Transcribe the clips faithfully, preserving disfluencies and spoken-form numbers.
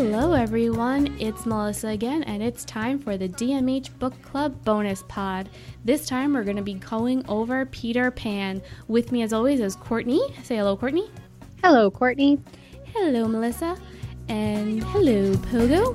Hello everyone, it's Melissa again, and it's time for the D M H Book Club bonus pod. This time we're going to be going over Peter Pan. With me as always is Courtney. Say hello, Courtney. Hello, Courtney. Hello, Melissa. And hello, Pogo.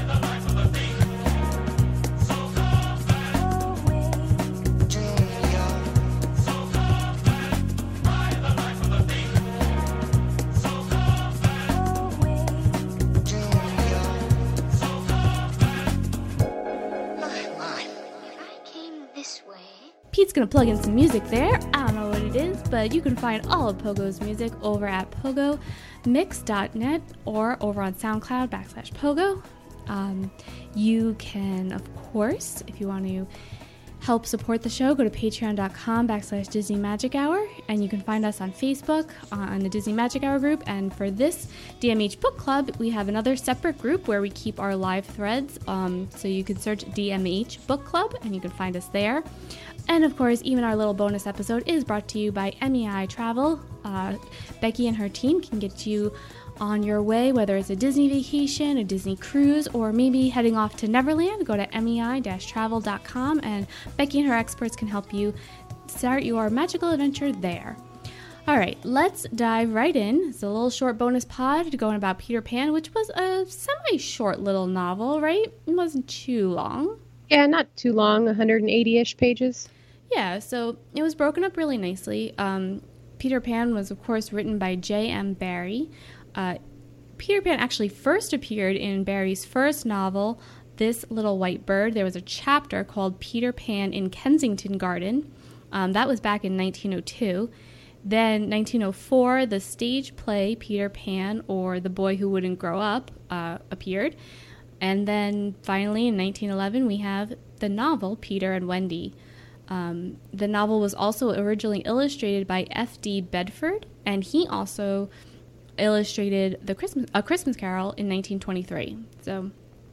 Pete's going to plug in some music there. I don't know what it is, but you can find all of Pogo's music over at pogo mix dot net or over on SoundCloud backslash Pogo. Um, you can, of course, if you want to help support the show, go to patreon.com backslash Disney Magic Hour, and you can find us on Facebook on the Disney Magic Hour group. And for this D M H Book Club, we have another separate group where we keep our live threads. Um, so you can search D M H Book Club, and you can find us there. And of course, even our little bonus episode is brought to you by M E I Travel. Uh, Becky and her team can get you on your way, whether it's a Disney vacation, a Disney cruise, or maybe heading off to Neverland. Go to M E I travel dot com, and Becky and her experts can help you start your magical adventure there. All right, let's dive right in. It's a little short bonus pod going about Peter Pan, which was a semi-short little novel, right? It wasn't too long. Yeah, not too long, one hundred eighty-ish pages. Yeah, so it was broken up really nicely. Um, Peter Pan was, of course, written by J M Barrie. Uh, Peter Pan actually first appeared in Barrie's first novel, This Little White Bird. There was a chapter called Peter Pan in Kensington Garden. Um, that was back in nineteen oh two. Then nineteen oh four, the stage play Peter Pan, or The Boy Who Wouldn't Grow Up, uh, appeared. And then finally in nineteen eleven, we have the novel Peter and Wendy. Um, the novel was also originally illustrated by F D Bedford, and he also illustrated the Christmas A Christmas Carol in nineteen twenty-three. So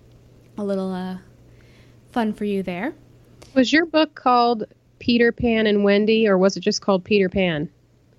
a little uh, fun for you there. Was your book called Peter Pan and Wendy, or was it just called Peter Pan?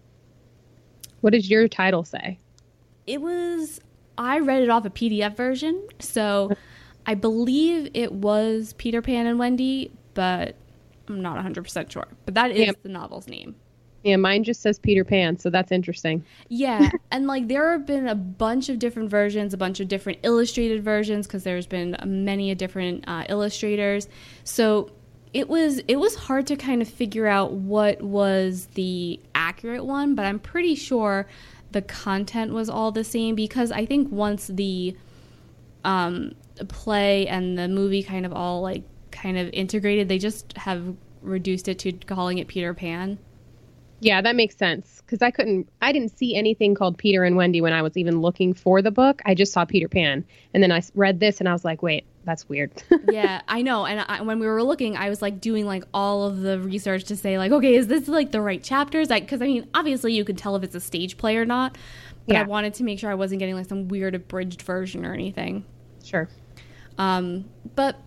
What did your title say? It was, I read it off a P D F version, so I believe it was Peter Pan and Wendy, but I'm not one hundred percent sure. But that is yeah. the novel's name. Yeah, mine just says Peter Pan, so that's interesting. Yeah, and like there have been a bunch of different versions, a bunch of different illustrated versions, because there's been many a different uh, illustrators. So it was it was hard to kind of figure out what was the accurate one, but I'm pretty sure the content was all the same, because I think once the um, play and the movie kind of all like kind of integrated, they just have reduced it to calling it Peter Pan. Yeah, that makes sense, because I couldn't, I didn't see anything called Peter and Wendy when I was even looking for the book. I just saw Peter Pan, and then I read this, and I was like, wait, that's weird. Yeah, I know, and I, when we were looking, I was like doing like all of the research to say like, okay, is this like the right chapters? Like, because I mean, obviously you could tell if it's a stage play or not, but yeah. I wanted to make sure I wasn't getting like some weird abridged version or anything. Sure. Um, but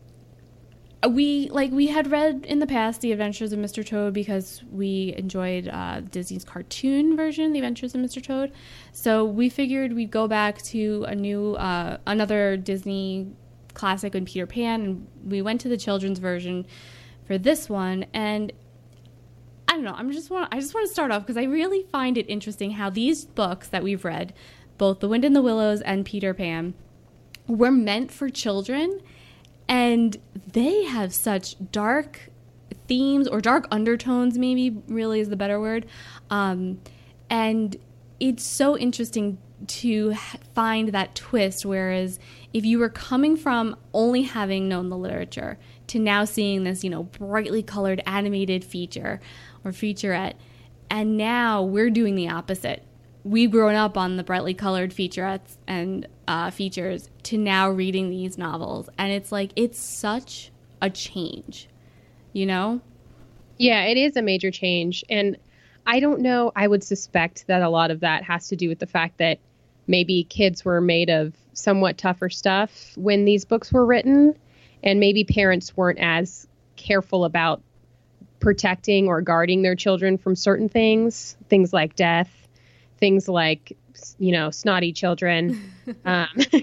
we like we had read in the past The Adventures of Mister Toad because we enjoyed uh, Disney's cartoon version, The Adventures of Mister Toad. So we figured we'd go back to a new uh, another Disney classic in Peter Pan, and we went to the children's version for this one. And I don't know, I'm just want I just want to start off because I really find it interesting how these books that we've read, both The Wind in the Willows and Peter Pan, were meant for children. And they have such dark themes, or dark undertones, maybe really is the better word. Um, and it's so interesting to find that twist, whereas if you were coming from only having known the literature to now seeing this, you know, brightly colored animated feature or featurette, and now we're doing the opposite. We've grown up on the brightly colored featurettes and uh, features to now reading these novels. And it's like, it's such a change, you know? Yeah, it is a major change. And I don't know, I would suspect that a lot of that has to do with the fact that maybe kids were made of somewhat tougher stuff when these books were written. And maybe parents weren't as careful about protecting or guarding their children from certain things, things like death. Things like, you know, snotty children, um,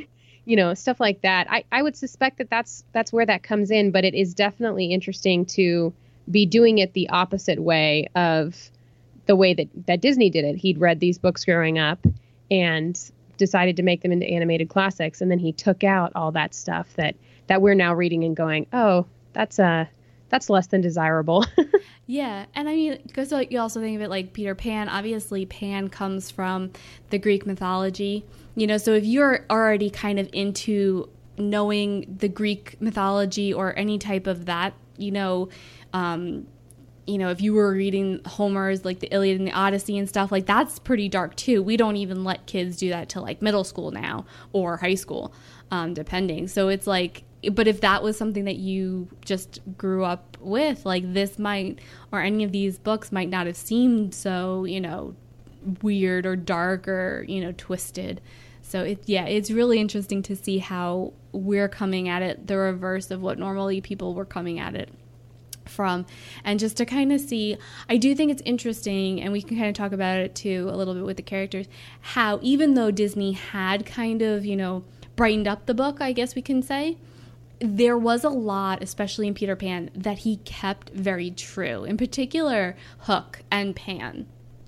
you know, stuff like that. I, I would suspect that that's that's where that comes in, but it is definitely interesting to be doing it the opposite way of the way that, that Disney did it. He'd read these books growing up and decided to make them into animated classics, and then he took out all that stuff that, that we're now reading and going, oh, that's a that's less than desirable. Yeah, and I mean, because like, you also think of it like Peter Pan. Obviously, Pan comes from the Greek mythology, you know. So if you're already kind of into knowing the Greek mythology or any type of that, you know, um, you know, if you were reading Homer's like the Iliad and the Odyssey and stuff, like that's pretty dark too. We don't even let kids do that till like middle school now or high school, um, depending. So it's like. But if that was something that you just grew up with, like this might, or any of these books might not have seemed so, you know, weird or dark or, you know, twisted. So it, yeah, it's really interesting to see how we're coming at it, the reverse of what normally people were coming at it from. And just to kind of see, I do think it's interesting, and we can kind of talk about it too a little bit with the characters, how even though Disney had kind of, you know, brightened up the book, I guess we can say, there was a lot, especially in Peter Pan, that he kept very true. In particular, Hook and Pan.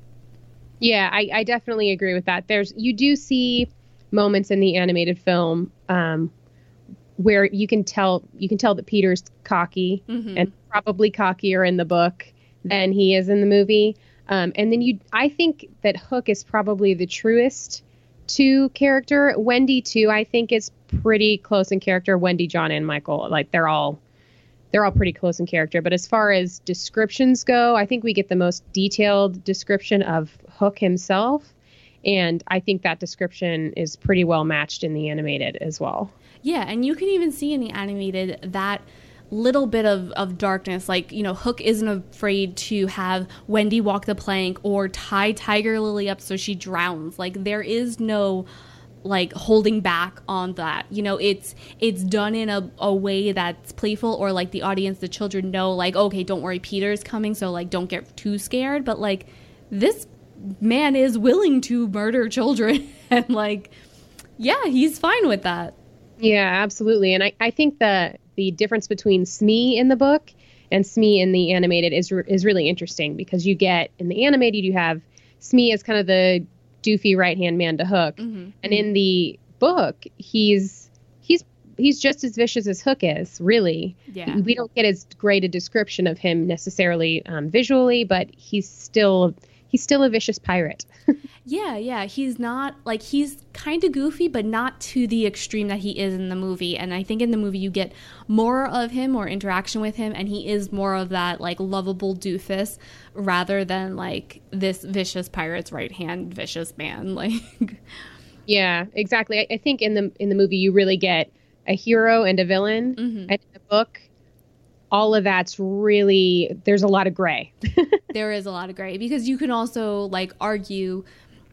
Yeah, I, I definitely agree with that. There's you do see moments in the animated film um, where you can tell you can tell that Peter's cocky, mm-hmm. and probably cockier in the book than he is in the movie. Um, and then you, I think that Hook is probably the truest to character. Wendy too, I think, is pretty close in character. Wendy, John, and Michael, like they're all they're all pretty close in character. But as far as descriptions go, I think we get the most detailed description of Hook himself, and I think that description is pretty well matched in the animated as well. Yeah, and you can even see in the animated that little bit of, of darkness, like, you know, Hook isn't afraid to have Wendy walk the plank or tie Tiger Lily up so she drowns. Like, there is no like holding back on that. You know, it's it's done in a, a way that's playful, or like the audience, the children know, like, okay, don't worry, Peter's coming, so like don't get too scared. But like, this man is willing to murder children and like, yeah, he's fine with that. Yeah, absolutely. And I, I think the the difference between Smee in the book and Smee in the animated is is really interesting, because you get, in the animated, you have Smee as kind of the doofy right-hand man to Hook. Mm-hmm. And in the book, he's he's he's just as vicious as Hook is, really. Yeah. We don't get as great a description of him necessarily um, visually, but he's still he's still a vicious pirate. Yeah, yeah. He's not, like, he's kind of goofy, but not to the extreme that he is in the movie. And I think in the movie you get more of him, or interaction with him, and he is more of that, like, lovable doofus rather than, like, this vicious pirate's right-hand vicious man. Like, yeah, exactly. I, I think in the in the movie you really get a hero and a villain. Mm-hmm. And in the book, all of that's really, there's a lot of gray. There is a lot of gray, because you can also, like, argue,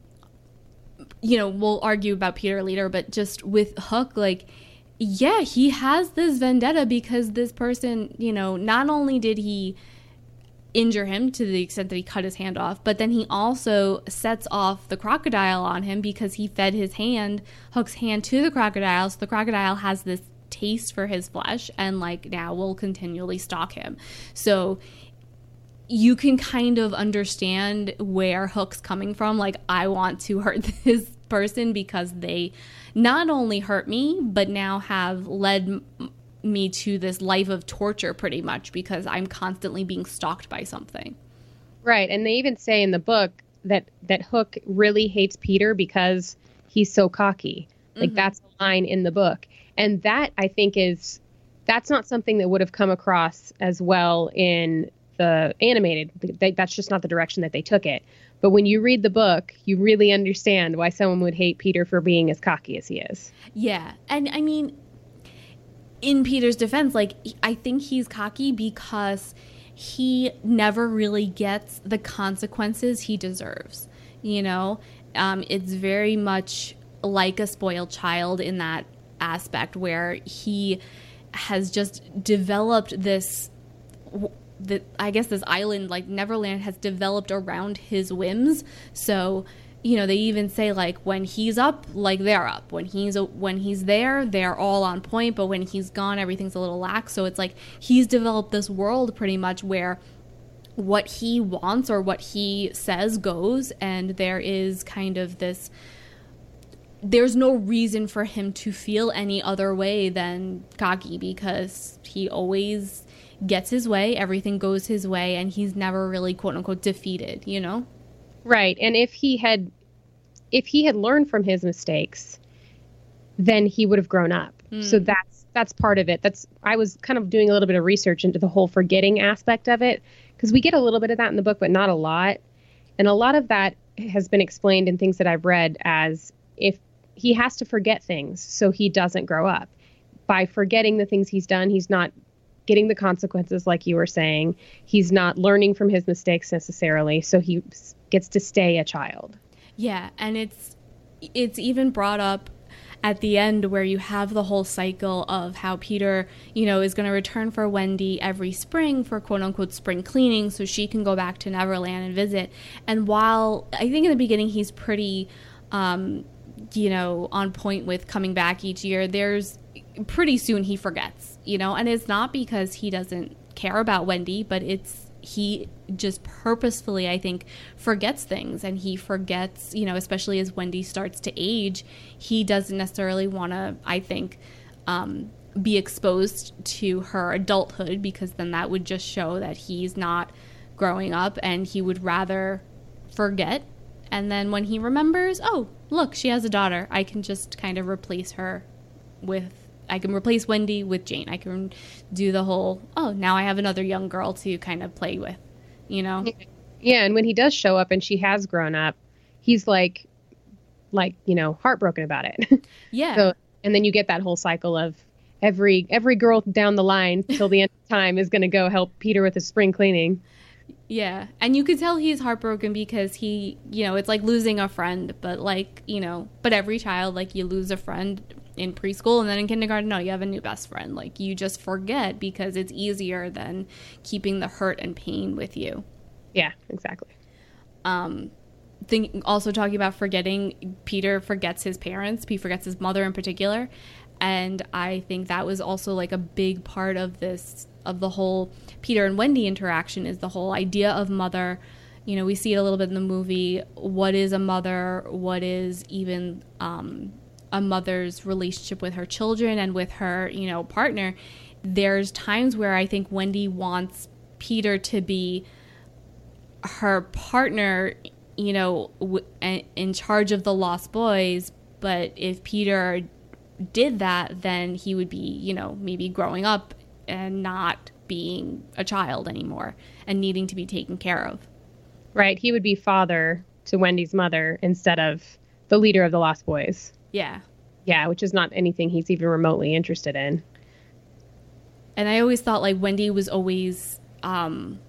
you know, we'll argue about Peter later, but just with Hook, like, yeah, he has this vendetta because this person, you know, not only did he injure him to the extent that he cut his hand off, but then he also sets off the crocodile on him because he fed his hand, Hook's hand, to the crocodile. So the crocodile has this taste for his flesh and, like, now will continually stalk him. So you can kind of understand where Hook's coming from. Like, I want to hurt this person because they not only hurt me, but now have led m- me to this life of torture, pretty much, because I'm constantly being stalked by something. Right. And they even say in the book that, that Hook really hates Peter because he's so cocky. Like, mm-hmm. That's the line in the book. And that, I think, is, that's not something that would have come across as well in the animated. They, that's just not the direction that they took it. But when you read the book, you really understand why someone would hate Peter for being as cocky as he is. Yeah. And I mean, in Peter's defense, like, I think he's cocky because he never really gets the consequences he deserves. You know, um, it's very much like a spoiled child in that aspect, where he has just developed this, the, I guess this island, like Neverland, has developed around his whims. So you know, they even say like when he's up, like they're up. When he's when he's there, they're all on point. But when he's gone, everything's a little lax. So it's like he's developed this world pretty much where what he wants or what he says goes, and there is kind of this. There's no reason for him to feel any other way than cocky because he always gets his way, everything goes his way, and he's never really quote unquote defeated, you know? Right. And if he had if he had learned from his mistakes, then he would have grown up. Mm. So that's that's part of it. That's I was kind of doing a little bit of research into the whole forgetting aspect of it, because we get a little bit of that in the book, but not a lot. And a lot of that has been explained in things that I've read as if he has to forget things so he doesn't grow up. By forgetting the things he's done, he's not getting the consequences, like you were saying. He's not learning from his mistakes necessarily, so he gets to stay a child. Yeah, and it's it's even brought up at the end where you have the whole cycle of how Peter, you know, is going to return for Wendy every spring for quote-unquote spring cleaning so she can go back to Neverland and visit. And while I think in the beginning he's pretty... Um, you know, on point with coming back each year, there's pretty soon he forgets, you know, and it's not because he doesn't care about Wendy, but it's he just purposefully, I think, forgets things, and he forgets, you know, especially as Wendy starts to age, he doesn't necessarily want to, I think, um, be exposed to her adulthood, because then that would just show that he's not growing up, and he would rather forget. And then when he remembers, oh, look, she has a daughter. I can just kind of replace her with, I can replace Wendy with Jane. I can do the whole, oh, now I have another young girl to kind of play with, you know? Yeah, and when he does show up and she has grown up, he's like, like, you know, heartbroken about it. Yeah. So, and then you get that whole cycle of every every girl down the line till the end of time is going to go help Peter with his spring cleaning. Yeah, and you could tell he's heartbroken because he, you know, it's like losing a friend, but like, you know, but every child, like you lose a friend in preschool and then in kindergarten, no, you have a new best friend. Like you just forget because it's easier than keeping the hurt and pain with you. Yeah, exactly. Um, think also talking about forgetting, Peter forgets his parents. He forgets his mother in particular. And I think that was also like a big part of this, of the whole Peter and Wendy interaction, is the whole idea of mother. You know, we see it a little bit in the movie. What is a mother? What is even um, a mother's relationship with her children and with her, you know, partner? There's times where I think Wendy wants Peter to be her partner, you know, w- in charge of the Lost Boys. But if Peter did that, then he would be, you know, maybe growing up and not being a child anymore and needing to be taken care of. Right. He would be father to Wendy's mother instead of the leader of the Lost Boys. Yeah. Yeah, which is not anything he's even remotely interested in. And I always thought like Wendy was always, um,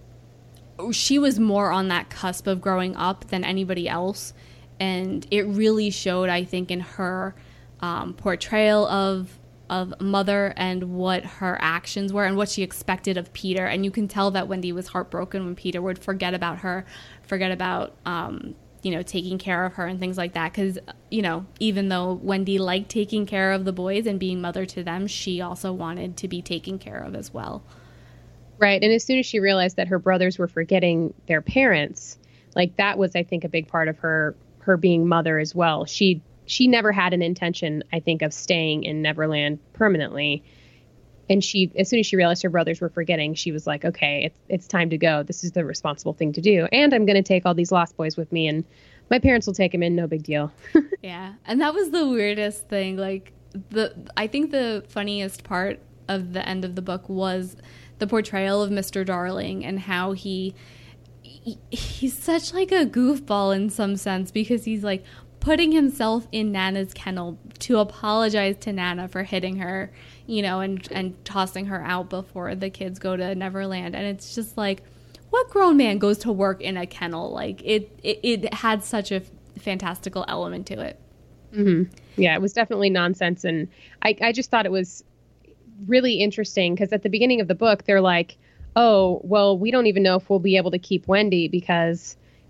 she was more on that cusp of growing up than anybody else. And it really showed, I think, in her um, portrayal of of mother and what her actions were and what she expected of Peter. And you can tell that Wendy was heartbroken when Peter would forget about her, forget about, um, you know, taking care of her and things like that. Because, you know, even though Wendy liked taking care of the boys and being mother to them, she also wanted to be taken care of as well. Right. And as soon as she realized that her brothers were forgetting their parents, like that was, I think, a big part of her, her being mother as well. She She never had an intention, I think, of staying in Neverland permanently. And she, as soon as she realized her brothers were forgetting, she was like, okay, it's it's time to go. This is the responsible thing to do. And I'm going to take all these Lost Boys with me, and my parents will take them in. No big deal. Yeah. And that was the weirdest thing. Like, the I think the funniest part of the end of the book was the portrayal of Mister Darling and how he, he he's such like a goofball in some sense, because he's like, putting himself in Nana's kennel to apologize to Nana for hitting her, you know, and, and tossing her out before the kids go to Neverland. And it's just like, what grown man goes to work in a kennel? Like, it, it, it had such a fantastical element to it. Mm-hmm. Yeah, it was definitely nonsense. And I, I just thought it was really interesting because at the beginning of the book, they're like, oh, well, we don't even know if we'll be able to keep Wendy because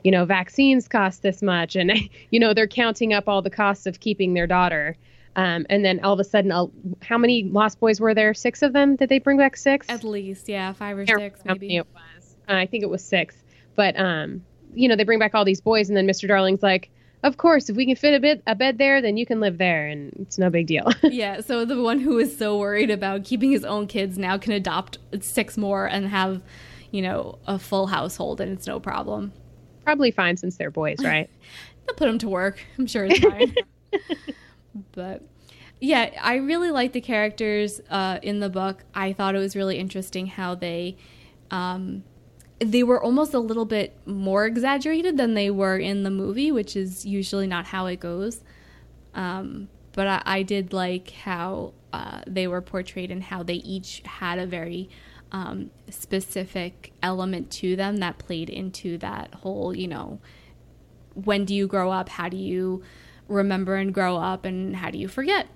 you know, vaccines cost this much. And, you know, they're counting up all the costs of keeping their daughter. Um, and then all of a sudden, I'll, how many Lost Boys were there? Six of them? Did they bring back six? At least, yeah, five or I can't six, remember how maybe. many it was. Uh, I think it was six. But, um, you know, they bring back all these boys, and then Mister Darling's like, of course, if we can fit a bed, a bed there, then you can live there, and it's no big deal. Yeah, so the one who was so worried about keeping his own kids now can adopt six more and have, you know, a full household, and it's no problem. Probably fine since they're boys, right? They'll put them to work. I'm sure it's fine. But yeah, I really like the characters uh, in the book. I thought it was really interesting how they um, they were almost a little bit more exaggerated than they were in the movie, which is usually not how it goes. Um, but I, I did like how uh, they were portrayed and how they each had a very um, specific element to them that played into that whole, you know, when do you grow up? How do you remember and grow up? And how do you forget?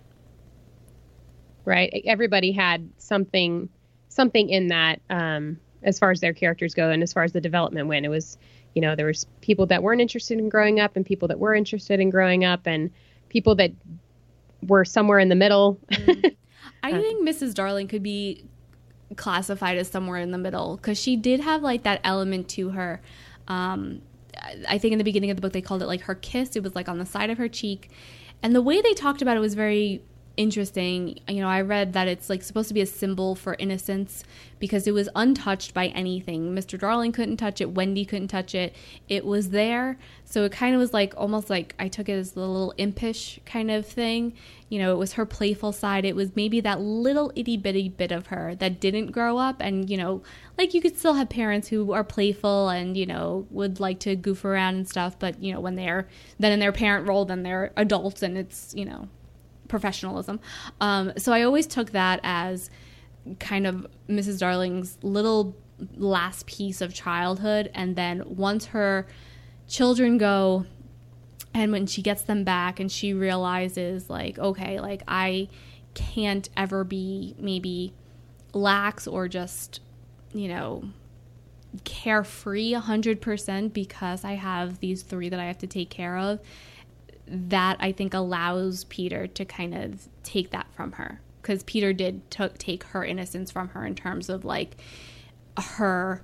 Right. Everybody had something, something in that, um, as far as their characters go and as far as the development went. It was, you know, there was people that weren't interested in growing up and people that were interested in growing up and people that were somewhere in the middle. Mm. I think Missus Darling could be classified as somewhere in the middle because she did have like that element to her. Um, I think in the beginning of the book they called it like her kiss. It was like on the side of her cheek. And the way they talked about it was very interesting. You know, I read that it's like supposed to be a symbol for innocence because it was untouched by anything. Mister Darling couldn't touch it. Wendy couldn't touch it. It was there. So it kind of was like almost like I took it as a little impish kind of thing. You know, it was her playful side. It was maybe that little itty bitty bit of her that didn't grow up. And, you know, like you could still have parents who are playful and, you know, would like to goof around and stuff. But, you know, when they're then in their parent role, then they're adults and it's, you know, professionalism. Um, so I always took that as kind of Missus Darling's little last piece of childhood. And then once her children go and when she gets them back and she realizes like, okay, like I can't ever be maybe lax or just, you know, carefree a hundred percent because I have these three that I have to take care of. That I think allows Peter to kind of take that from her because Peter did t- take her innocence from her in terms of like her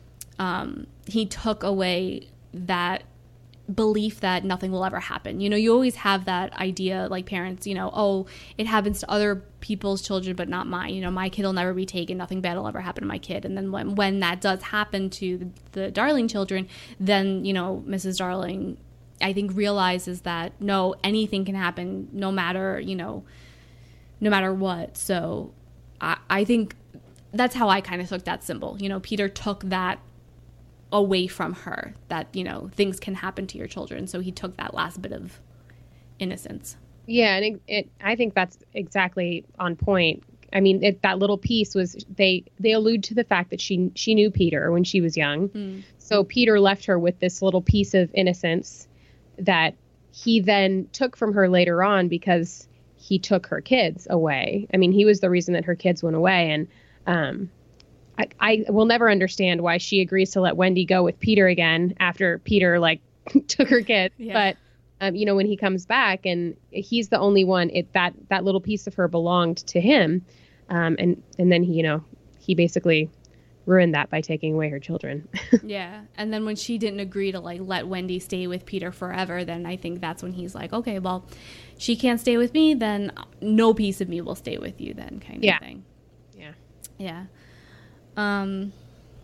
um he took away that belief that nothing will ever happen. You know, you always have that idea like parents, you know, oh, it happens to other people's children but not mine. You know, my kid will never be taken, nothing bad will ever happen to my kid. And then when when that does happen to the, the Darling children, then, you know, Missus Darling I think realizes that no, anything can happen no matter, you know, no matter what. So I, I think that's how I kind of took that symbol. You know, Peter took that away from her, that, you know, things can happen to your children. So he took that last bit of innocence. Yeah, and it, it I think that's exactly on point. I mean, it, that little piece was they they allude to the fact that she she knew Peter when she was young. Mm. So Peter left her with this little piece of innocence that he then took from her later on because he took her kids away. I mean, he was the reason that her kids went away. And um, I, I will never understand why she agrees to let Wendy go with Peter again after Peter, like, took her kids. Yeah. But, um, you know, when he comes back and he's the only one, it that that little piece of her belonged to him. Um, and, and then, he, you know, he basically ruined that by taking away her children. Yeah. And then when she didn't agree to like let Wendy stay with Peter forever, then I think that's when he's like, okay, well, she can't stay with me, then no piece of me will stay with you then kind of yeah. thing. Yeah. Yeah. Um,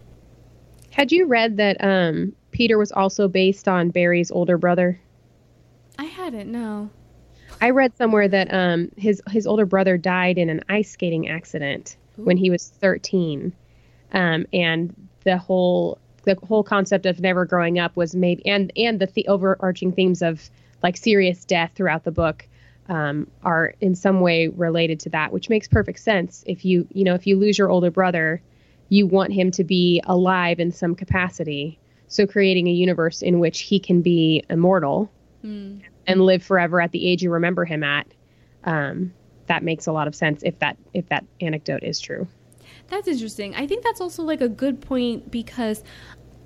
Had you read that um, Peter was also based on Barry's older brother? I hadn't, no. I read somewhere that um, his, his older brother died in an ice skating accident Ooh. when he was thirteen. Um, and the whole the whole concept of never growing up was maybe and and the, the overarching themes of like serious death throughout the book um, are in some way related to that, which makes perfect sense. If you you know if you lose your older brother, you want him to be alive in some capacity. So creating a universe in which he can be immortal mm. and live forever at the age you remember him at, um, that makes a lot of sense if that if that anecdote is true. That's interesting. I think that's also like a good point because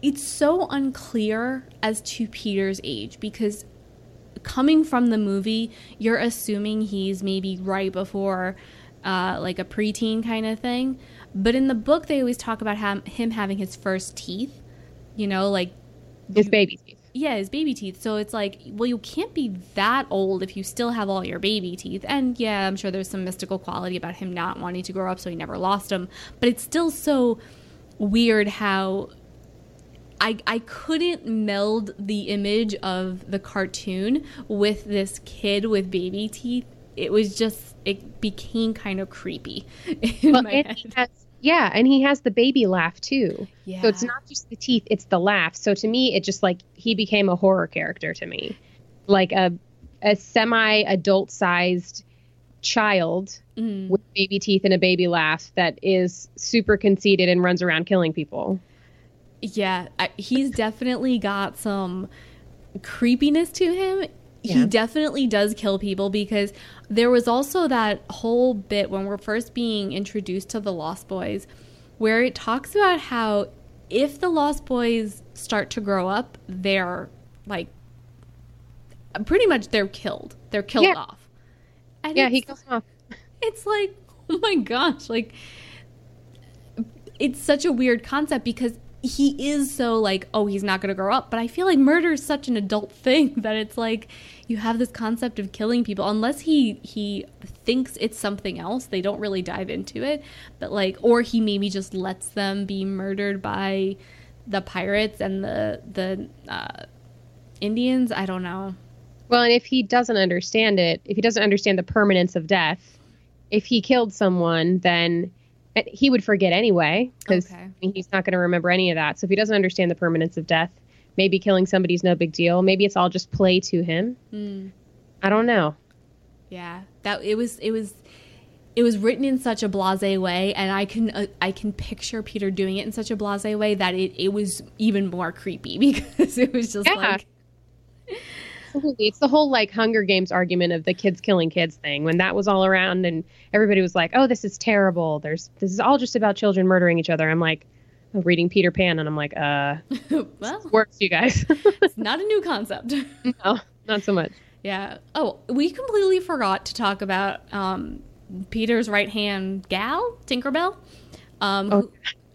it's so unclear as to Peter's age, because coming from the movie, you're assuming he's maybe right before uh, like a preteen kind of thing. But in the book, they always talk about him, him having his first teeth, you know, like his you, baby teeth. Yeah, his baby teeth. So it's like, well, you can't be that old if you still have all your baby teeth. And yeah, I'm sure there's some mystical quality about him not wanting to grow up, so he never lost them. But it's still so weird how I I couldn't meld the image of the cartoon with this kid with baby teeth. It was just, it became kind of creepy in well, my and head. He has, yeah, and he has the baby laugh too. Yeah. So it's not just the teeth, it's the laugh. So to me, it just like, he became a horror character to me. Like a a semi-adult sized child Mm. with baby teeth and a baby laugh that is super conceited and runs around killing people. Yeah, I, he's definitely got some creepiness to him. Yeah. He definitely does kill people, because there was also that whole bit when we're first being introduced to the Lost Boys where it talks about how if the Lost Boys start to grow up, they're like, pretty much they're killed. They're killed Yeah. off. And Yeah, it's, he kills them off. It's like, oh my gosh, like, it's such a weird concept, because he is so like, oh, he's not going to grow up. But I feel like murder is such an adult thing that it's like, you have this concept of killing people, unless he he thinks it's something else. They don't really dive into it, but like, or he maybe just lets them be murdered by the pirates and the the uh, Indians. I don't know. Well, and if he doesn't understand it, if he doesn't understand the permanence of death, if he killed someone, then he would forget anyway, because Okay. I mean, he's not going to remember any of that. So if he doesn't understand the permanence of death, maybe killing somebody's no big deal. Maybe it's all just play to him. Mm. I don't know. Yeah, that it was it was it was written in such a blasé way, and I can uh, I can picture Peter doing it in such a blasé way that it, it was even more creepy, because it was just Yeah. like, Absolutely. It's the whole like Hunger Games argument of the kids killing kids thing, when that was all around and everybody was like, oh, this is terrible. There's this is all just about children murdering each other. I'm like, I'm reading Peter Pan and I'm like, uh, well, works, you guys. it's not a new concept. No, not so much. Yeah. Oh, we completely forgot to talk about um, Peter's right hand gal, Tinkerbell. Um, Oh. who,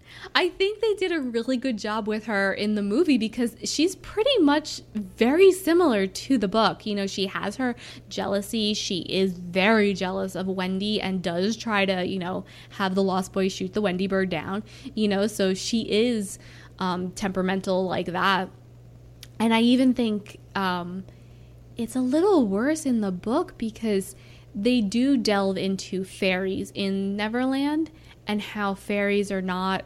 I think they did a really good job with her in the movie, because she's pretty much very similar to the book. You know, she has her jealousy. She is very jealous of Wendy and does try to, you know, have the Lost Boys shoot the Wendy bird down, you know, so she is um, temperamental like that. And I even think um, it's a little worse in the book, because they do delve into fairies in Neverland and how fairies are not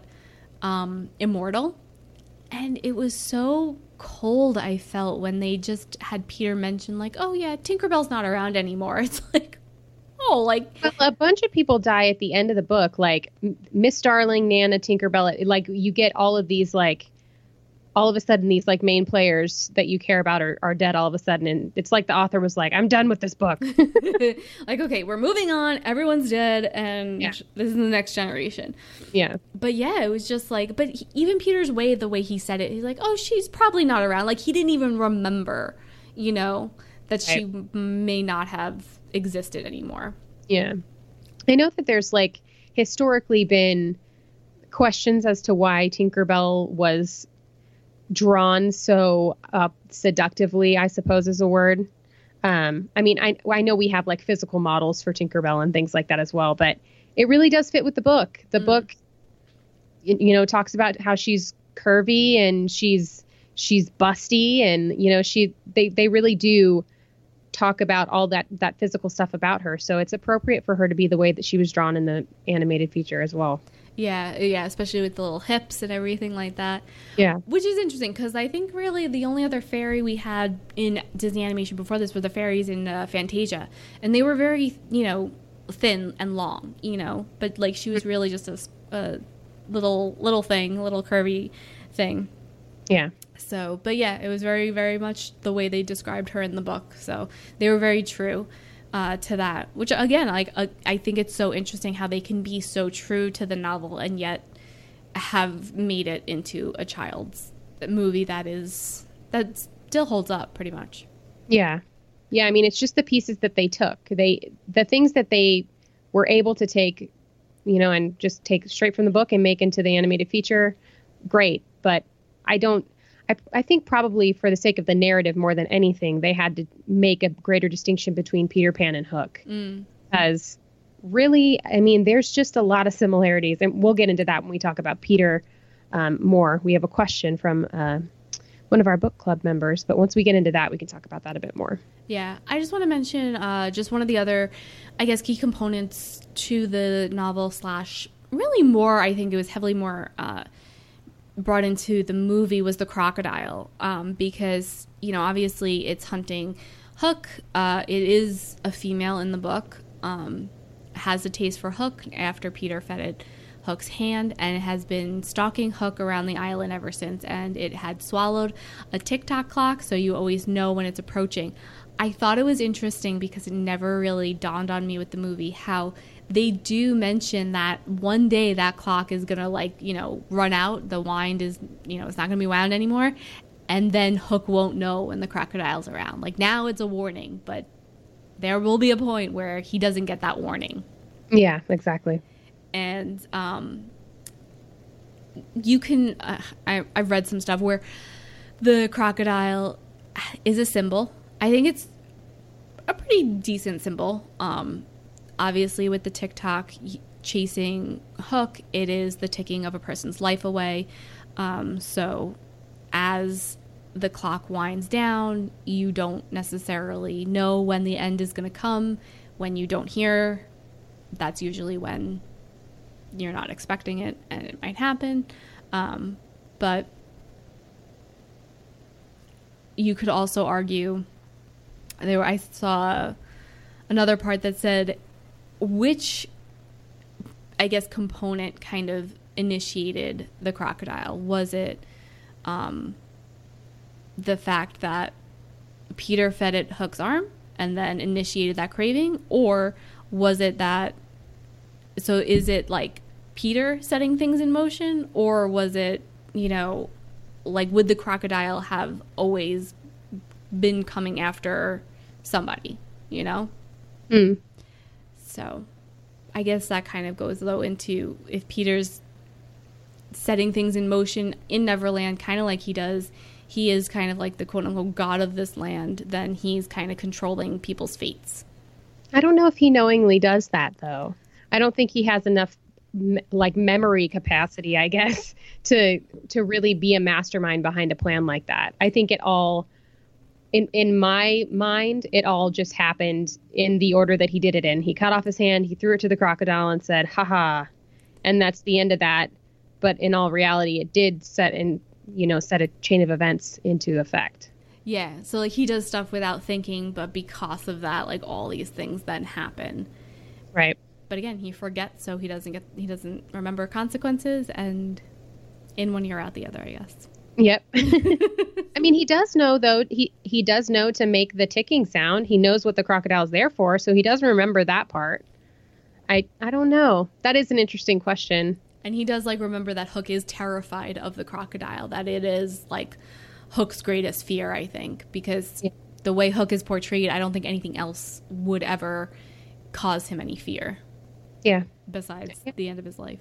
um, immortal. And it was so cold, I felt, when they just had Peter mention, like, oh yeah, Tinkerbell's not around anymore. It's like, oh, like, Well, a bunch of people die at the end of the book, like M- Miss Darling, Nana, Tinkerbell. Like you get all of these, like all of a sudden these like main players that you care about are, are dead all of a sudden. And it's like the author was like, I'm done with this book. like, okay, we're moving on. Everyone's dead, and Yeah. this is the next generation. Yeah. But yeah, it was just like, but he, even Peter's way, the way he said it, he's like, oh, she's probably not around. Like, he didn't even remember, you know, that she Right. may not have existed anymore. Yeah. I know that there's like historically been questions as to why Tinkerbell was drawn so uh, seductively, I suppose is a word. Um, I mean, I I know we have like physical models for Tinkerbell and things like that as well, but it really does fit with the book. The Mm. book, y- you know, talks about how she's curvy and she's she's busty, and you know, she they they really do talk about all that that physical stuff about her. So it's appropriate for her to be the way that she was drawn in the animated feature as well. Yeah, yeah, especially with the little hips and everything like that. Yeah. Which is interesting, because I think really the only other fairy we had in Disney animation before this were the fairies in uh, Fantasia. And they were very, you know, thin and long, you know. But, like, she was really just a, s- a little, little thing, a little curvy thing. Yeah. So, but yeah, it was very, very much the way they described her in the book. So they were very true uh, to that, which again, like, uh, I think it's so interesting how they can be so true to the novel and yet have made it into a child's movie that is that still holds up pretty much. Yeah. Yeah, I mean, it's just the pieces that they took. They the things that they were able to take, you know, and just take straight from the book and make into the animated feature, great. But I don't I, I think probably for the sake of the narrative more than anything, they had to make a greater distinction between Peter Pan and Hook. Mm. Because really, I mean, there's just a lot of similarities. And we'll get into that when we talk about Peter um, more. We have a question from uh, one of our book club members. But once we get into that, we can talk about that a bit more. Yeah, I just want to mention uh, just one of the other, I guess, key components to the novel slash really more, I think it was heavily more uh, brought into the movie was the crocodile um, because, you know, obviously it's hunting Hook. Uh, it is a female in the book, um, has a taste for Hook after Peter fed it Hook's hand, and it has been stalking Hook around the island ever since, and it had swallowed a tick-tock clock, so you always know when it's approaching. I thought it was interesting because it never really dawned on me with the movie how they do mention that one day that clock is going to, like, you know, run out. The wind is, you know, it's not going to be wound anymore. And then Hook won't know when the crocodile's around. Like, now it's a warning, but there will be a point where he doesn't get that warning. Yeah, exactly. And um, you can, uh, I, I've read some stuff where the crocodile is a symbol. I think it's a pretty decent symbol. Um, obviously, with the tick-tock chasing Hook, it is the ticking of a person's life away. Um, so as the clock winds down, you don't necessarily know when the end is going to come. When you don't hear, that's usually when you're not expecting it and it might happen. Um, but you could also argue, there were, I saw another part that said which, I guess, component kind of initiated the crocodile. Was it um, the fact that Peter fed it Hook's arm and then initiated that craving? Or was it that, so is it like Peter setting things in motion? Or was it, you know, like, would the crocodile have always been coming after somebody, you know? Mm. So I guess that kind of goes, though, into if Peter's setting things in motion in Neverland, kind of like he does, he is kind of like the quote-unquote god of this land, then he's kind of controlling people's fates. I don't know if he knowingly does that, though. I don't think he has enough me- like memory capacity, I guess, to to really be a mastermind behind a plan like that. I think it all, in in my mind, it all just happened in the order that he did it in. He cut off his hand, he threw it to the crocodile and said, "Ha-ha," and that's the end of that. But in all reality, it did set in, you know, set a chain of events into effect. Yeah, so like he does stuff without thinking, but because of that, like all these things then happen. Right. But again, he forgets, so he doesn't get he doesn't remember consequences, and in one ear out the other, I guess. Yep. I mean, he does know, though, he, he does know to make the ticking sound. He knows what the crocodile's there for, so he does remember that part. I I don't know. That is an interesting question. And he does, like, remember that Hook is terrified of the crocodile, that it is, like, Hook's greatest fear, I think, because yeah. the way Hook is portrayed, I don't think anything else would ever cause him any fear. Yeah. Besides yeah. the end of his life.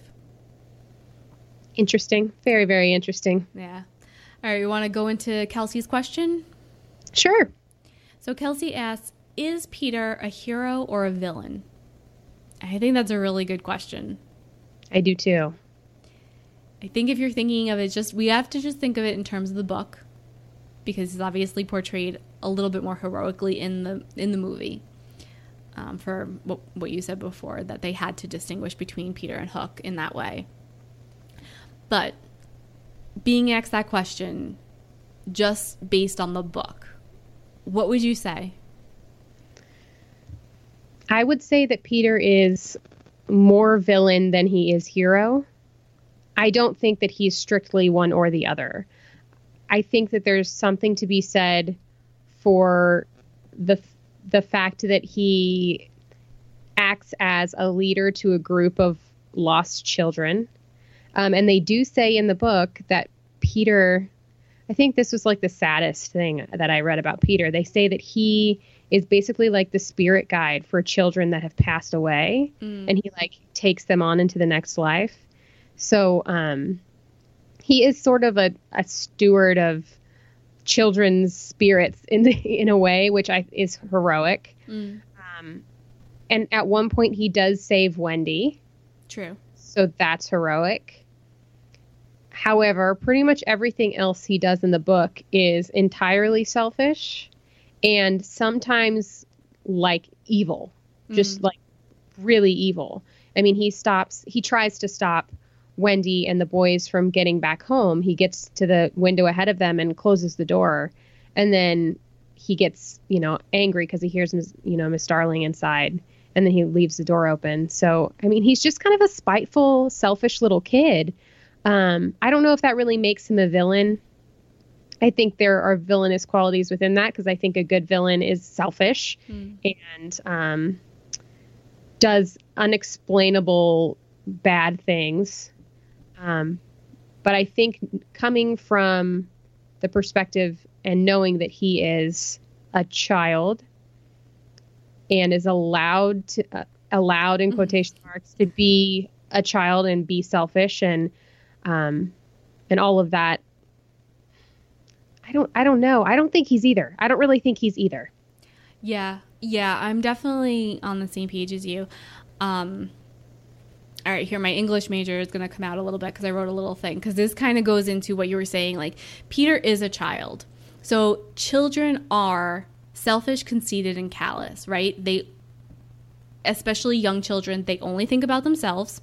Interesting. Very, very interesting. Yeah. All right, you want to go into Kelsey's question? Sure. So Kelsey asks, is Peter a hero or a villain? I think that's a really good question. I do too. I think if you're thinking of it just, we have to just think of it in terms of the book, because he's obviously portrayed a little bit more heroically in the in the movie. Um, for what, what you said before, that they had to distinguish between Peter and Hook in that way. But being asked that question just based on the book, what would you say? I would say that Peter is more villain than he is hero. I don't think that he's strictly one or the other. I think that there's something to be said for the the fact that he acts as a leader to a group of lost children. Um, and they do say in the book that Peter I think this was like the saddest thing that I read about Peter. They say that he is basically like the spirit guide for children that have passed away, mm. and he like takes them on into the next life. So um, he is sort of a, a steward of children's spirits in the, in a way, which I is heroic. Mm. Um, and at one point he does save Wendy. True. So that's heroic. However, pretty much everything else he does in the book is entirely selfish and sometimes like evil, just mm. like really evil. I mean, he stops, he tries to stop Wendy and the boys from getting back home. He gets to the window ahead of them and closes the door. And then he gets, you know, angry because he hears, you know, Miss Darling inside. And then he leaves the door open. So, I mean, he's just kind of a spiteful, selfish little kid. Um, I don't know if that really makes him a villain. I think there are villainous qualities within that because I think a good villain is selfish mm. and um, does unexplainable bad things. Um, but I think coming from the perspective and knowing that he is a child and is allowed to uh, allowed in mm-hmm. quotation marks to be a child and be selfish and Um, and all of that. I don't, I don't know. I don't think he's either. I don't really think he's either. Yeah. Yeah. I'm definitely on the same page as you. Um, all right, here, my English major is going to come out a little bit because I wrote a little thing because this kind of goes into what you were saying. Like, Peter is a child. So children are selfish, conceited, and callous, right? They, especially young children, they only think about themselves.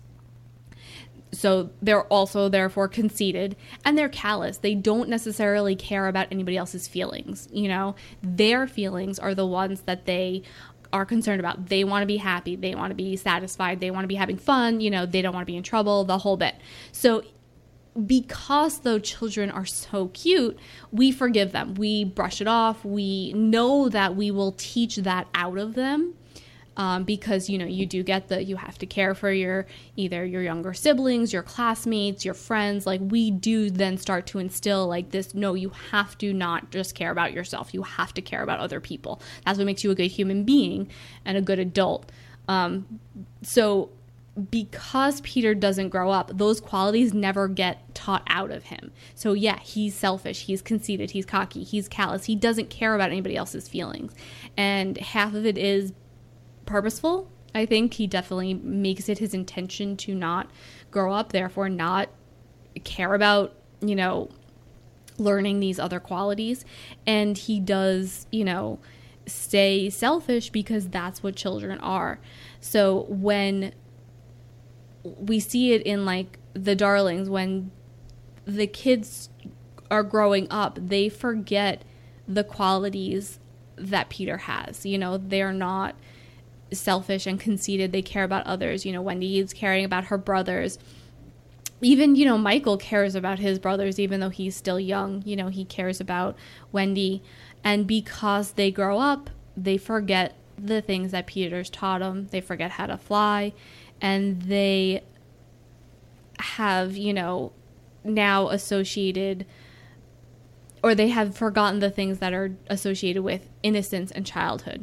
So they're also therefore conceited and they're callous. They don't necessarily care about anybody else's feelings. You know, their feelings are the ones that they are concerned about. They want to be happy. They want to be satisfied. They want to be having fun. You know, they don't want to be in trouble, the whole bit. So because though children are so cute, we forgive them. We brush it off. We know that we will teach that out of them. Um, because, you know, you do get the, you have to care for your, either your younger siblings, your classmates, your friends. Like, we do then start to instill like this, no, you have to not just care about yourself. You have to care about other people. That's what makes you a good human being and a good adult. Um, so because Peter doesn't grow up, those qualities never get taught out of him. So yeah, he's selfish, he's conceited, he's cocky, he's callous. He doesn't care about anybody else's feelings. And half of it is purposeful. I think he definitely makes it his intention to not grow up, therefore not care about, you know, learning these other qualities. And he does, you know, stay selfish because that's what children are. So when we see it in like the Darlings, when the kids are growing up, they forget the qualities that Peter has. You know, they're not selfish and conceited. They care about others. You know, Wendy is caring about her brothers. Even, you know, Michael cares about his brothers, even though he's still young. You know, he cares about Wendy. And because they grow up, they forget the things that Peter's taught them. They forget how to fly. And they have, you know, now associated, or they have forgotten the things that are associated with innocence and childhood.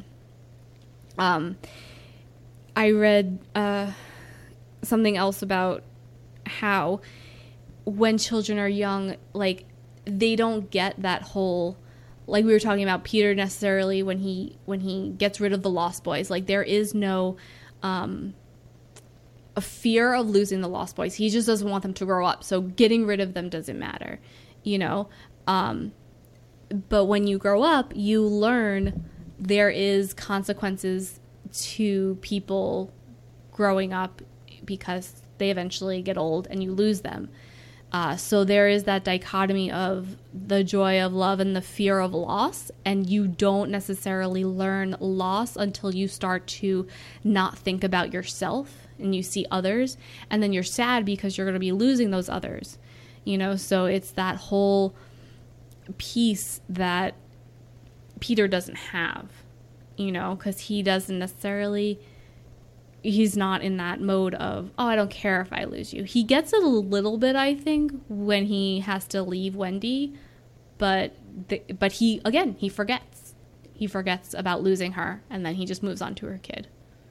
Um, I read uh, something else about how when children are young, like, they don't get that whole, like we were talking about Peter necessarily when he when he gets rid of the Lost Boys. Like, there is no um, a fear of losing the Lost Boys. He just doesn't want them to grow up. So getting rid of them doesn't matter, you know. Um, but when you grow up, you learn there is consequences to people growing up because they eventually get old and you lose them. Uh, so there is that dichotomy of the joy of love and the fear of loss, and you don't necessarily learn loss until you start to not think about yourself and you see others, and then you're sad because you're going to be losing those others, you know. So it's that whole piece that Peter doesn't have, you know, because he doesn't necessarily, he's not in that mode of, oh, I don't care if I lose you. He gets it a little bit, I think, when he has to leave Wendy, but the, but he again he forgets. He forgets about losing her, and then he just moves on to her kid.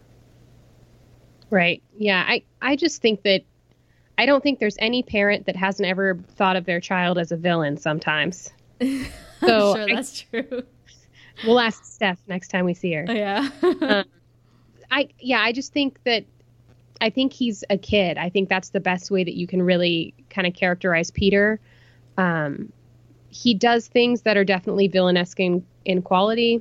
Right. Yeah. I, I just think that I don't think there's any parent that hasn't ever thought of their child as a villain sometimes. I'm So sure I- that's true. We'll ask Steph next time we see her. Yeah. um, I yeah, I just think that I think he's a kid. I think that's the best way that you can really kind of characterize Peter. Um, he does things that are definitely villainesque in, in quality,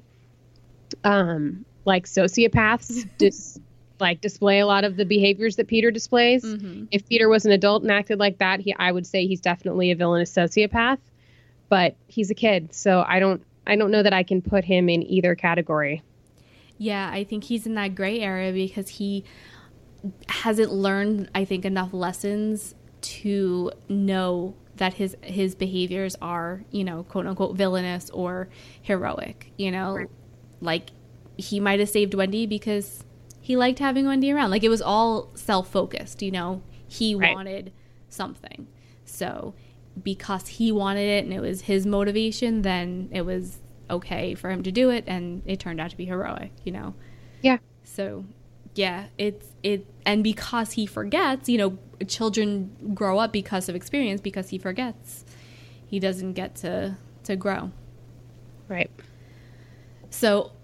um, like sociopaths dis, like display a lot of the behaviors that Peter displays. Mm-hmm. If Peter was an adult and acted like that, he I would say he's definitely a villainous sociopath. But he's a kid, so I don't I don't know that I can put him in either category. Yeah, I think he's in that gray area because he hasn't learned, I think, enough lessons to know that his his behaviors are, you know, quote unquote villainous or heroic. You know, Right. like he might have saved Wendy because he liked having Wendy around. Like it was all self focused. You know, he Right. wanted something, so because he wanted it and it was his motivation, then it was okay for him to do it, and it turned out to be heroic. You know. Yeah. So, yeah, it's it, and because he forgets, you know, children grow up because of experience. Because he forgets, he doesn't get to to grow. Right. So,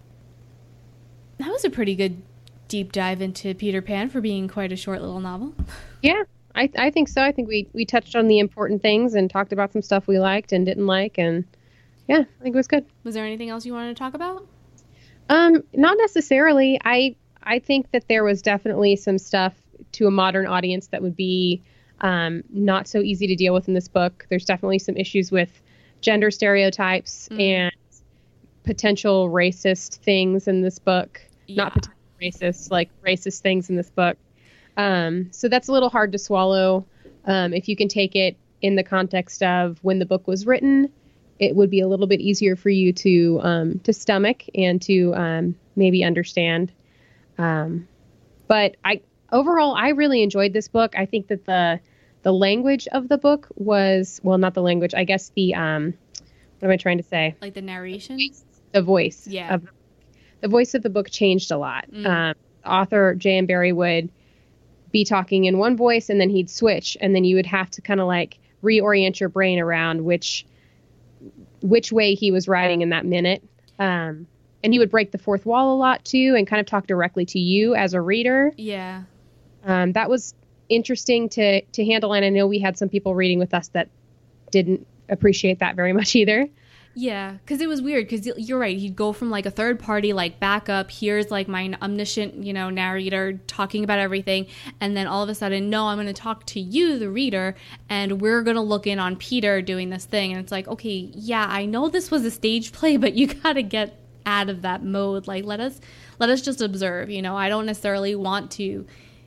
that was a pretty good deep dive into Peter Pan for being quite a short little novel. Yeah, I I think so. I think we we touched on the important things and talked about some stuff we liked and didn't like, and yeah, I think it was good. Was there anything else you wanted to talk about? Um, not necessarily. I I think that there was definitely some stuff to a modern audience that would be um, not so easy to deal with in this book. There's definitely some issues with gender stereotypes Mm. and potential racist things in this book. Yeah. Not potential racist, like racist things in this book. Um, so that's a little hard to swallow. Um, if you can take it in the context of when the book was written, it would be a little bit easier for you to um, to stomach and to um, maybe understand. Um, but I overall, I really enjoyed this book. I think that the the language of the book was, well, not the language, I guess the um, what am I trying to say? Like the narration? The voice. Yeah. Of, the voice of the book changed a lot. Mm. Um, author J M. Barrie would be talking in one voice and then he'd switch, and then you would have to kind of like reorient your brain around which which way he was writing in that minute. Um, and he would break the fourth wall a lot too, and kind of talk directly to you as a reader. Yeah. Um, that was interesting to to handle, and I know we had some people reading with us that didn't appreciate that very much either. Yeah, because it was weird, because you're right. He'd go from like a third party, like back up, here's like my omniscient, you know, narrator talking about everything. And then all of a sudden, no, I'm going to talk to you, the reader, and we're going to look in on Peter doing this thing. And it's like, okay, yeah, I know this was a stage play, but you got to get out of that mode. Like, let us, let us just observe, you know, I don't necessarily want to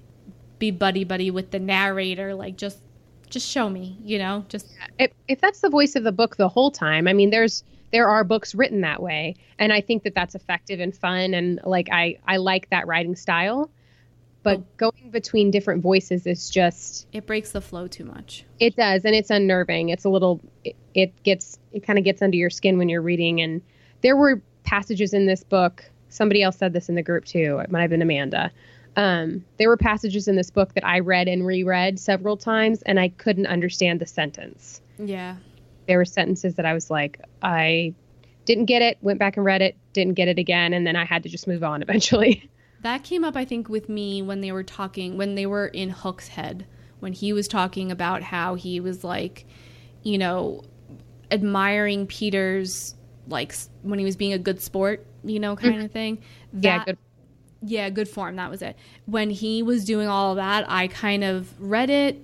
be buddy buddy with the narrator. Like, just just show me, you know, just If, if that's the voice of the book the whole time, I mean, there's there are books written that way, and I think that that's effective and fun, and like I I like that writing style. But Oh. going between different voices is just, it breaks the flow too much. it does, and it's unnerving. It's a little, it, it gets it kind of gets under your skin when you're reading. And there were passages in this book. Somebody else said this in the group too. It might have been Amanda. Um, there were passages in this book that I read and reread several times, and I couldn't understand the sentence. Yeah. There were sentences that I was like, I didn't get it, went back and read it, didn't get it again, and then I had to just move on eventually. That came up, I think, with me when they were talking, when they were in Hook's head, when he was talking about how he was like, you know, admiring Peter's, like, s- when he was being a good sport, you know, kind of thing. Yeah, That, good. yeah, good form. That was it. When he was doing all of that, I kind of read it,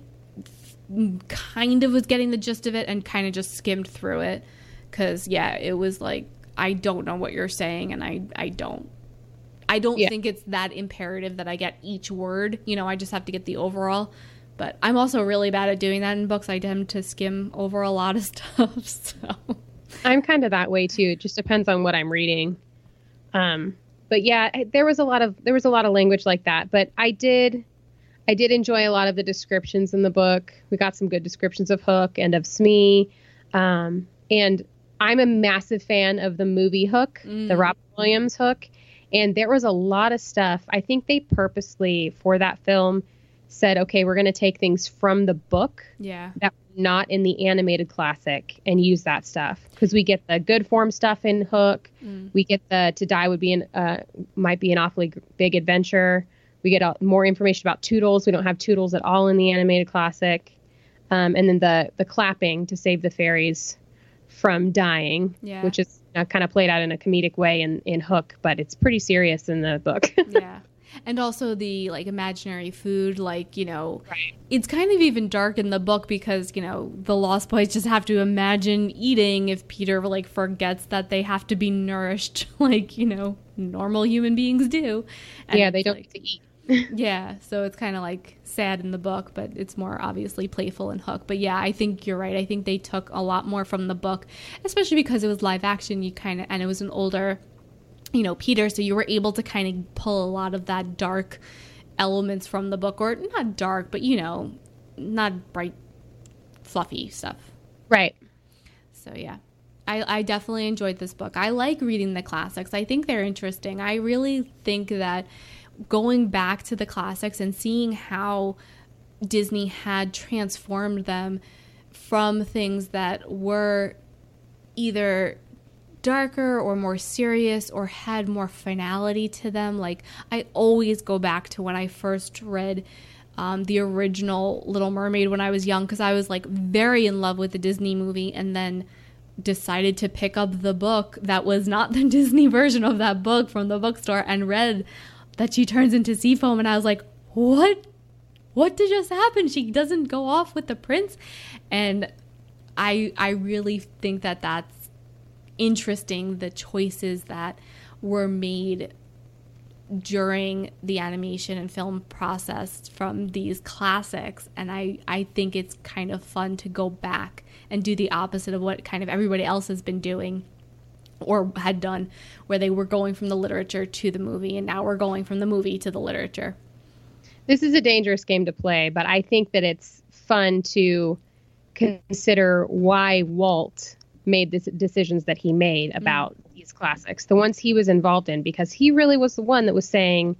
kind of was getting the gist of it, and kind of just skimmed through it. Because, yeah, it was like, I don't know what you're saying, and I, I don't. I don't Yeah. think it's that imperative that I get each word. You know, I just have to get the overall. But I'm also really bad at doing that in books. I tend to skim over a lot of stuff. So, I'm kind of that way too. It just depends on what I'm reading. Um, but yeah, I- there was a lot of there was a lot of language like that. But I did, I did enjoy a lot of the descriptions in the book. We got some good descriptions of Hook and of Smee, um, and I'm a massive fan of the movie Hook, mm. the Robin Williams Hook. And there was a lot of stuff. I think they purposely, for that film, said, okay, we're going to take things from the book yeah. that were not in the animated classic and use that stuff. Because we get the good form stuff in Hook. Mm. We get the To Die Would Be an, uh, might be an awfully big adventure. We get uh, more information about Toodles. We don't have Toodles at all in the animated classic. Um, and then the, the clapping to save the fairies from dying, yeah. which is uh, kind of played out in a comedic way in, in Hook, but it's pretty serious in the book. yeah. And also the like imaginary food, like, you know, right. it's kind of even dark in the book because, you know, the Lost Boys just have to imagine eating if Peter like forgets that they have to be nourished like, you know, normal human beings do. And yeah, they don't like, get to eat. yeah, so it's kind of like sad in the book, but it's more obviously playful in Hook. But yeah, I think you're right. I think they took a lot more from the book, especially because it was live action. You kind of, and it was an older, you know, Peter, so you were able to kind of pull a lot of that dark elements from the book, or not dark, but you know, not bright, fluffy stuff. Right. So yeah. I, I definitely enjoyed this book. I like reading the classics. I think they're interesting. I really think that going back to the classics and seeing how Disney had transformed them from things that were either darker or more serious or had more finality to them. Like, I always go back to when I first read um, the original Little Mermaid when I was young, because I was like very in love with the Disney movie, and then decided to pick up the book that was not the Disney version of that book from the bookstore and read that she turns into sea foam, and I was like, what? What did just happen? She doesn't go off with the prince. And I I really think that that's interesting, the choices that were made during the animation and film process from these classics. And I, I think it's kind of fun to go back and do the opposite of what kind of everybody else has been doing or had done, where they were going from the literature to the movie, and now we're going from the movie to the literature. This is a dangerous game to play, but I think that it's fun to consider why Walt made the decisions that he made about mm. these classics, the ones he was involved in, because he really was the one that was saying,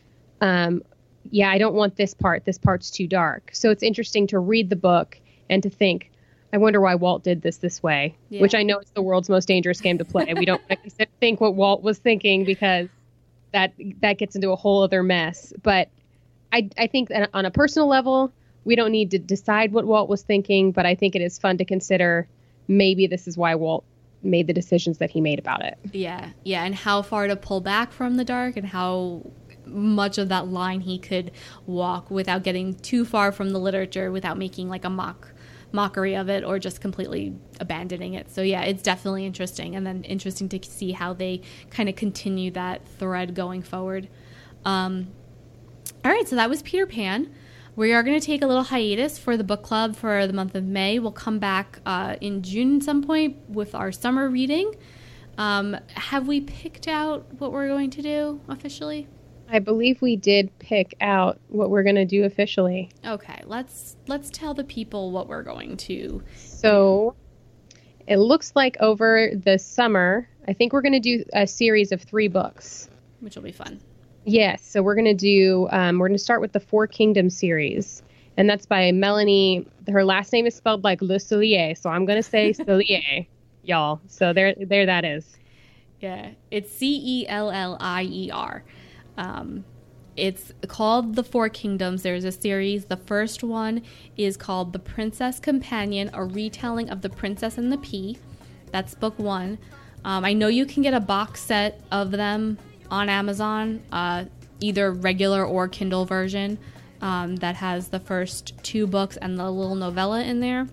um, yeah, I don't want this part. This part's too dark. So it's interesting to read the book and to think, I wonder why Walt did this this way, yeah. which I know is the world's most dangerous game to play. We don't want to think what Walt was thinking, because that that gets into a whole other mess. But I, I think that on a personal level, we don't need to decide what Walt was thinking, but I think it is fun to consider maybe this is why Walt made the decisions that he made about it. Yeah, yeah, and how far to pull back from the dark, and how much of that line he could walk without getting too far from the literature, without making like a mock mockery of it or just completely abandoning it. So yeah, it's definitely interesting, and then interesting to see how they kind of continue that thread going forward. Um, all right, so that was Peter Pan. We are going to take a little hiatus for the book club for the month of May. We'll come back uh, in June some point with our summer reading. Um, have we picked out what we're going to do officially? I believe we did pick out what we're going to do officially. Okay, let's let's tell the people what we're going to. So it looks like over the summer, I think we're going to do a series of three books. Which will be fun. Yes, so we're going to do, um, we're going to start with the Four Kingdoms series. And that's by Melanie. Her last name is spelled like Le Cellier, so I'm going to say Cellier, y'all. So there, there that is. Yeah, it's C E L L I E R. Um, it's called The Four Kingdoms. There's a series. The first one is called The Princess Companion, a retelling of The Princess and the Pea. That's book one. Um, I know you can get a box set of them on Amazon, uh, either regular or Kindle version, um, that has the first two books and the little novella in there.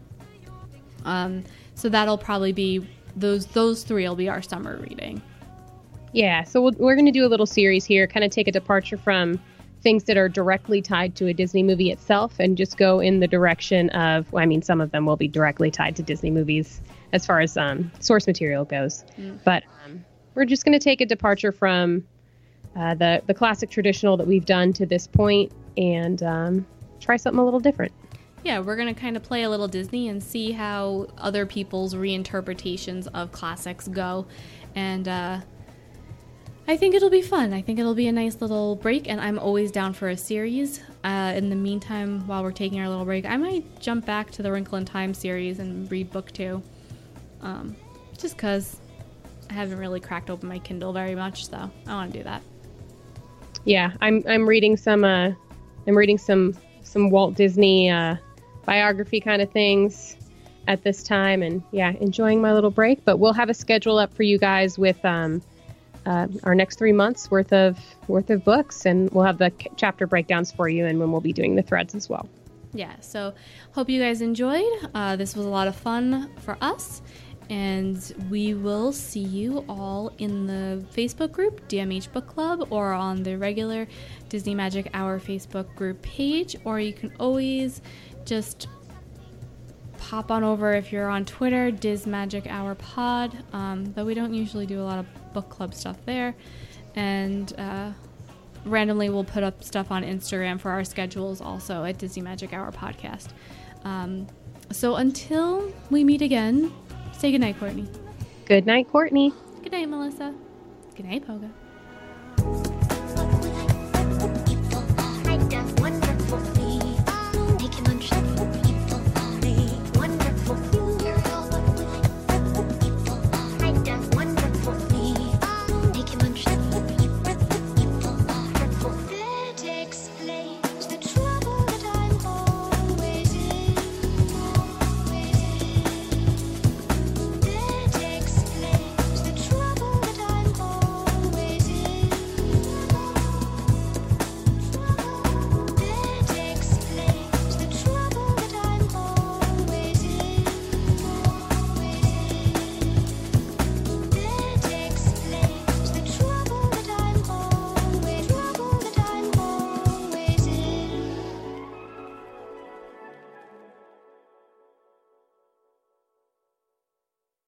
Um, so that'll probably be, those those three will be our summer reading. Yeah, so we'll, we're going to do a little series here, kind of take a departure from things that are directly tied to a Disney movie itself and just go in the direction of, well, I mean, some of them will be directly tied to Disney movies as far as um, source material goes. Mm. But um, we're just going to take a departure from uh, the, the classic traditional that we've done to this point and um, try something a little different. yeah, we're going to kind of play a little Disney and see how other people's reinterpretations of classics go. And uh, I think it'll be fun. I think it'll be a nice little break, and I'm always down for a series. Uh, in the meantime, while we're taking our little break, I might jump back to the Wrinkle in Time series and read book two. Um, just because I haven't really cracked open my Kindle very much, so I want to do that. Yeah, I'm I'm reading some uh, I'm reading some some Walt Disney uh, biography kind of things at this time, and yeah, enjoying my little break. But we'll have a schedule up for you guys with um, uh, our next three months worth of worth of books, and we'll have the c- chapter breakdowns for you, and when we'll be doing the threads as well. Yeah, so hope you guys enjoyed. Uh, this was a lot of fun for us, and we will see you all in the Facebook group, D M H Book Club, or on the regular Disney Magic Hour Facebook group page, or you can always just pop on over if you're on Twitter, Diz Magic Hour Pod, um, but we don't usually do a lot of book club stuff there, and uh, randomly we'll put up stuff on Instagram for our schedules also at Disney Magic Hour Podcast. Um, so until we meet again, say goodnight, Courtney. Good night, Courtney. Good night, Melissa. Good night, Poga.